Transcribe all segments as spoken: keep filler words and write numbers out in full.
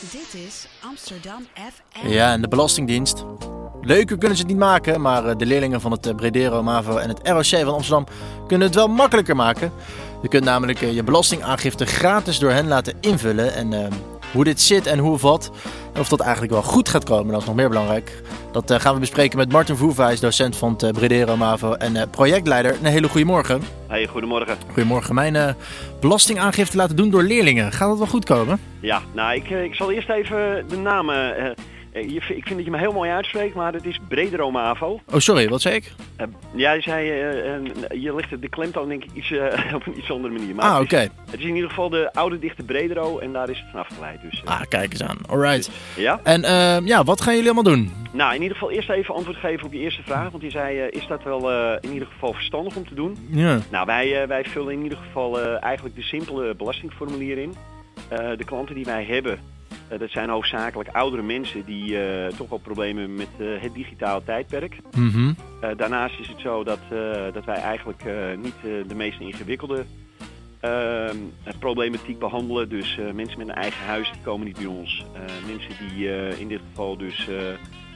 Dit is Amsterdam F M. Ja, en de Belastingdienst. Leuker kunnen ze het niet maken, maar de leerlingen van het Bredero, MAVO en het R O C van Amsterdam kunnen het wel makkelijker maken. Je kunt namelijk je belastingaangifte gratis door hen laten invullen. En uh, hoe dit zit en hoe of wat, en of dat eigenlijk wel goed gaat komen, dat is nog meer belangrijk. Dat uh, gaan we bespreken met Martin Voerwijs, docent van het Bredero, MAVO en uh, projectleider. Een hele goede morgen. Hey, goedemorgen. Goedemorgen. Mijn uh, belastingaangifte laten doen door leerlingen. Gaat dat wel goed komen? Ja, nou ik, ik zal eerst even de namen... Uh, Je, ik vind dat je me heel mooi uitspreekt, maar het is Bredero MAVO. Oh, sorry, wat zei ik? Uh, ja, je zei, uh, uh, je ligt de klemtoon denk ik iets, uh, op een iets andere manier. Maar ah, oké. Okay. Het, het is in ieder geval de oude dichte Bredero en daar is het van afgeleid. Dus, uh, ah, kijk eens aan. Alright. Dus, ja? En uh, ja, wat gaan jullie allemaal doen? Nou, in ieder geval eerst even antwoord geven op je eerste vraag. Want je zei, uh, is dat wel uh, in ieder geval verstandig om te doen? Ja. Nou, wij, uh, wij vullen in ieder geval uh, eigenlijk de simpele belastingformulier in. Uh, de klanten die wij hebben... Uh, dat zijn hoofdzakelijk oudere mensen die uh, toch wel problemen hebben met uh, het digitale tijdperk. Mm-hmm. Uh, daarnaast is het zo dat, uh, dat wij eigenlijk uh, niet uh, de meest ingewikkelde uh, problematiek behandelen. Dus uh, mensen met een eigen huis die komen niet bij ons. Uh, mensen die uh, in dit geval dus uh,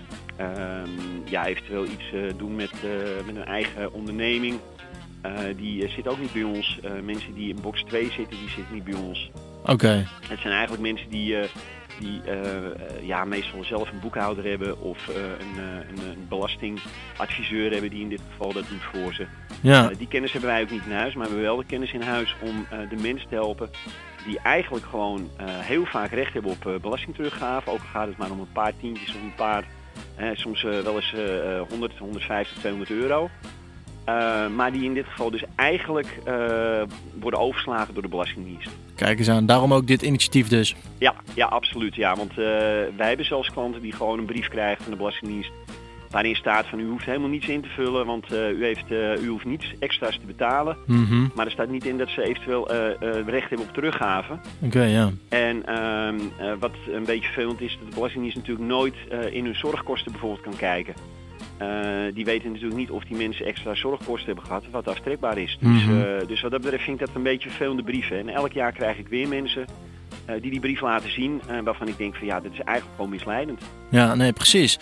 um, ja, eventueel iets uh, doen met, uh, met een eigen onderneming. Uh, die uh, zitten ook niet bij ons. Uh, mensen die in box twee zitten, die zitten niet bij ons. Oké. Okay. Het zijn eigenlijk mensen die, uh, die uh, uh, ja, meestal zelf een boekhouder hebben of uh, een, uh, een, een belastingadviseur hebben die in dit geval dat doet voor ze. Ja. Uh, die kennis hebben wij ook niet in huis, maar we hebben wel de kennis in huis om uh, de mensen te helpen die eigenlijk gewoon uh, heel vaak recht hebben op uh, belastingteruggave. Ook gaat het maar om een paar tientjes of een paar, uh, soms uh, wel eens uh, honderd, honderdvijftig, tweehonderd euro. Uh, maar die in dit geval dus eigenlijk uh, worden overgeslagen door de Belastingdienst. Kijk eens aan, daarom ook dit initiatief dus. Ja, ja absoluut. Ja, want uh, wij hebben zelfs klanten die gewoon een brief krijgen van de Belastingdienst. Waarin staat van u hoeft helemaal niets in te vullen, want uh, u, heeft, uh, u hoeft niets extra's te betalen. Mm-hmm. Maar er staat niet in dat ze eventueel uh, uh, recht hebben op teruggave. Oké, okay, ja. En uh, uh, wat een beetje vervelend is, dat de Belastingdienst natuurlijk nooit uh, in hun zorgkosten bijvoorbeeld kan kijken. Uh, die weten natuurlijk niet of die mensen extra zorgkosten hebben gehad, wat aftrekbaar is. Dus, mm-hmm. uh, dus wat dat betreft vind ik dat een beetje vervelende brieven. En elk jaar krijg ik weer mensen uh, die die brief laten zien, uh, waarvan ik denk van ja, dit is eigenlijk gewoon misleidend. Ja, nee, precies.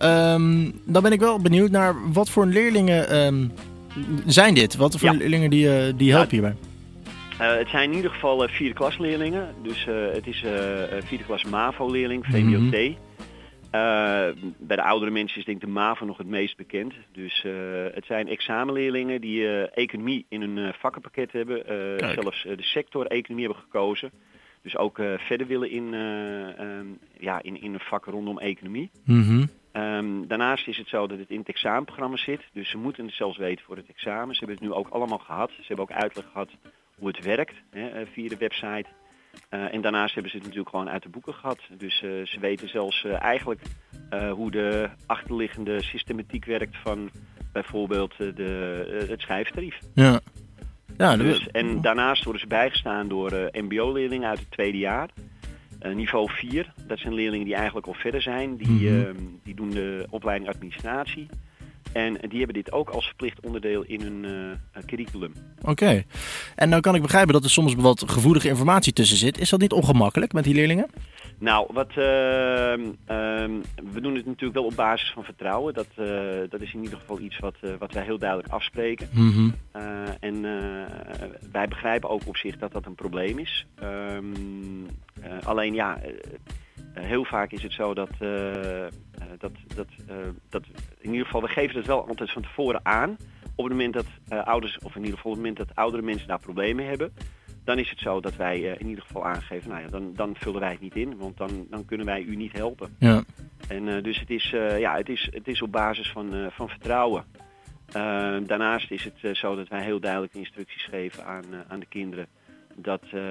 Um, dan ben ik wel benieuwd naar wat voor leerlingen um, zijn dit? Wat voor ja. leerlingen die, uh, die helpen ja. hierbij? Uh, het zijn in ieder geval uh, vierde klas leerlingen. Dus uh, het is uh, vierde klas MAVO-leerling, V W O T. Mm-hmm. Uh, bij de oudere mensen is denk ik de MAVO nog het meest bekend. Dus uh, het zijn examenleerlingen die uh, economie in hun uh, vakkenpakket hebben. Uh, zelfs uh, de sector economie hebben gekozen. Dus ook uh, verder willen in, uh, um, ja, in, in een vak rondom economie. Mm-hmm. Um, daarnaast is het zo dat het in het examenprogramma zit. Dus ze moeten het zelfs weten voor het examen. Ze hebben het nu ook allemaal gehad. Ze hebben ook uitleg gehad hoe het werkt hè, via de website. Uh, en daarnaast hebben ze het natuurlijk gewoon uit de boeken gehad. Dus uh, ze weten zelfs uh, eigenlijk uh, hoe de achterliggende systematiek werkt van bijvoorbeeld uh, de, uh, het schijftarief. Ja. Ja, dus, en daarnaast worden ze bijgestaan door uh, M B O-leerlingen uit het tweede jaar. Uh, niveau vier, dat zijn leerlingen die eigenlijk al verder zijn. Die, mm-hmm. uh, die doen de opleiding administratie. En die hebben dit ook als verplicht onderdeel in hun uh, curriculum. Oké. Okay. En dan kan ik begrijpen dat er soms wat gevoelige informatie tussen zit. Is dat niet ongemakkelijk met die leerlingen? Nou, wat, uh, uh, we doen het natuurlijk wel op basis van vertrouwen. Dat, uh, dat is in ieder geval iets wat, uh, wat wij heel duidelijk afspreken. Mm-hmm. Uh, en uh, wij begrijpen ook op zich dat dat een probleem is. Um, uh, alleen ja... Uh, Uh, heel vaak is het zo dat, uh, uh, dat, dat, uh, dat in ieder geval, we geven het wel altijd van tevoren aan. Op het moment dat uh, ouders, of in ieder geval op het moment dat oudere mensen daar problemen hebben, dan is het zo dat wij uh, in ieder geval aangeven, nou ja, dan, dan vullen wij het niet in, want dan, dan kunnen wij u niet helpen. Ja. En uh, dus het is, uh, ja, het is, het is op basis van, uh, van vertrouwen. Uh, daarnaast is het uh, zo dat wij heel duidelijk instructies geven aan, uh, aan de kinderen. Dat, uh, uh,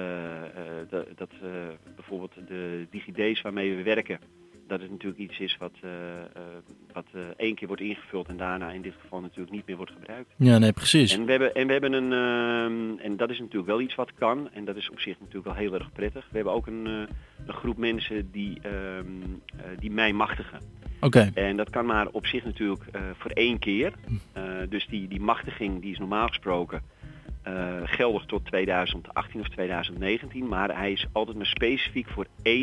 de, dat uh, bijvoorbeeld de DigiD's waarmee we werken, dat het natuurlijk iets is wat, uh, uh, wat uh, één keer wordt ingevuld en daarna in dit geval natuurlijk niet meer wordt gebruikt. Ja, nee, precies. En we hebben, en we hebben een, uh, en dat is natuurlijk wel iets wat kan, en dat is op zich natuurlijk wel heel erg prettig. We hebben ook een, uh, een groep mensen die, uh, uh, die mij machtigen. Oké. Okay. En dat kan maar op zich natuurlijk uh, voor één keer. Uh, dus die, die machtiging die is normaal gesproken Uh, geldig tot tweeduizend achttien of tweeduizend negentien, maar hij is altijd maar specifiek voor één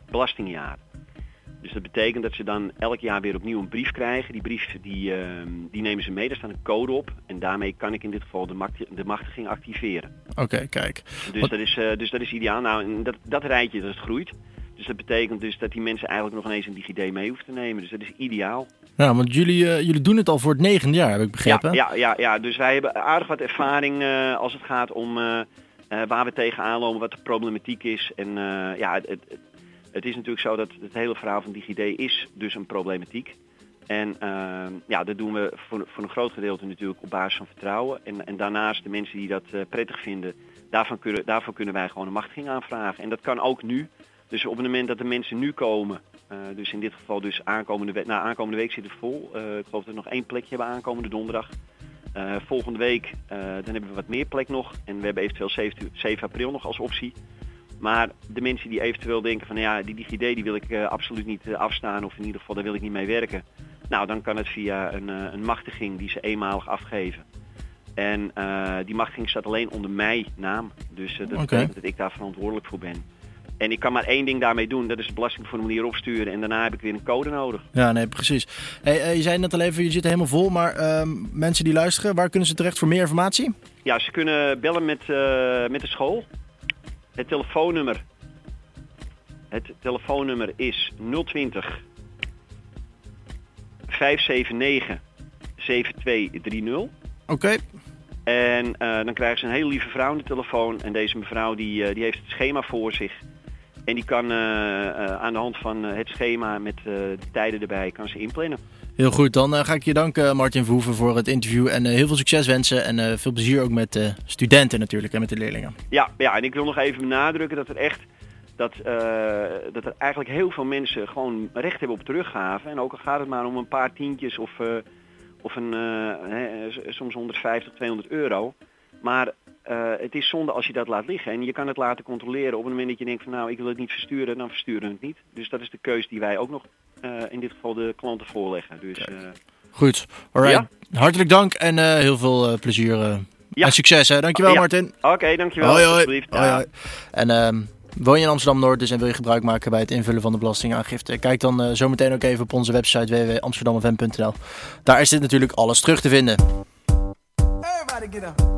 belastingjaar. Dus dat betekent dat ze dan elk jaar weer opnieuw een brief krijgen. Die brief die, uh, die nemen ze mee, daar staat een code op. En daarmee kan ik in dit geval de, macht- de machtiging activeren. Oké, okay, kijk. Dus, Wat... dat is, uh, dus dat is ideaal. Nou, en dat, dat rijtje, dat groeit. Dus dat betekent dus dat die mensen eigenlijk nog ineens een DigiD mee hoeven te nemen. Dus dat is ideaal. Nou, want jullie, uh, jullie doen het al voor het negende jaar, heb ik begrepen. Ja, ja, ja, ja. Dus wij hebben aardig wat ervaring uh, als het gaat om uh, uh, waar we tegenaan lopen, wat de problematiek is. En uh, ja, het, het, het is natuurlijk zo dat het hele verhaal van DigiD is dus een problematiek. En uh, ja, dat doen we voor, voor een groot gedeelte natuurlijk op basis van vertrouwen. En, en daarnaast de mensen die dat uh, prettig vinden, daarvan kunnen, daarvoor kunnen wij gewoon een machtiging aanvragen. En dat kan ook nu. Dus op het moment dat de mensen nu komen, uh, dus in dit geval dus aankomende week, nou, aankomende week zit het vol. Uh, ik geloof dat we nog één plekje hebben aankomende donderdag. Uh, volgende week, uh, dan hebben we wat meer plek nog. En we hebben eventueel zeven april nog als optie. Maar de mensen die eventueel denken van ja, die DigiD die wil ik uh, absoluut niet uh, afstaan, of in ieder geval daar wil ik niet mee werken. Nou, dan kan het via een, uh, een machtiging die ze eenmalig afgeven. En uh, die machtiging staat alleen onder mijn naam. Dus uh, dat okay. betekent dat ik daar verantwoordelijk voor ben. En ik kan maar één ding daarmee doen, dat is het belastingformulier opsturen en daarna heb ik weer een code nodig. Ja, nee, precies. Hey, uh, je zei net al even, je zit er helemaal vol, maar uh, mensen die luisteren, waar kunnen ze terecht voor meer informatie? Ja, ze kunnen bellen met, uh, met de school. Het telefoonnummer, het telefoonnummer is nul twintig vijf zeven negen zeven twee drie nul. Oké. Okay. En uh, dan krijgen ze een hele lieve vrouw aan de telefoon. En deze mevrouw die, uh, die heeft het schema voor zich. En die kan uh, uh, aan de hand van uh, het schema met uh, de tijden erbij kan ze inplannen. Heel goed, dan uh, ga ik je danken Martin Verhoeven voor het interview. En uh, heel veel succes wensen. En uh, veel plezier ook met uh, studenten natuurlijk en met de leerlingen. Ja, ja, en ik wil nog even benadrukken dat er echt... Dat, uh, dat er eigenlijk heel veel mensen gewoon recht hebben op teruggave. En ook al gaat het maar om een paar tientjes of... Uh, Of een, uh, he, soms honderdvijftig, tweehonderd euro. Maar uh, het is zonde als je dat laat liggen. En je kan het laten controleren. Op het moment dat je denkt van nou ik wil het niet versturen, dan versturen we het niet. Dus dat is de keus die wij ook nog uh, in dit geval de klanten voorleggen. Dus, uh, goed, alright. Ja? Hartelijk dank en uh, heel veel uh, plezier uh, ja. en succes. Hè? Dankjewel ja. Martin. Oké, okay, dankjewel. Hoi hoi. Alsjeblieft. hoi, hoi. En... Uh, woon je in Amsterdam-Noord dus en wil je gebruik maken bij het invullen van de belastingaangifte? Kijk dan uh, zometeen ook even op onze website w w w punt amsterdam f m punt n l. Daar is dit natuurlijk alles terug te vinden. Everybody get up.